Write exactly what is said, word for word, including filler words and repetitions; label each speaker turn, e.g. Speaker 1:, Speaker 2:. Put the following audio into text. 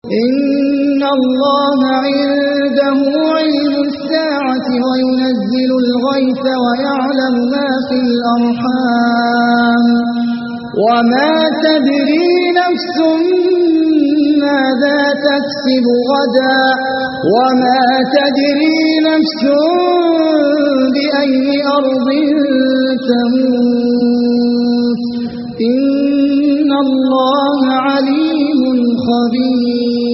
Speaker 1: إن الله عنده علم الساعة وينزل الغيث ويعلم ما في الأرحام وما تدري نفس ماذا تكسب غدا وما تدري نفس بأي أرض تموت إن الله عليم خبير.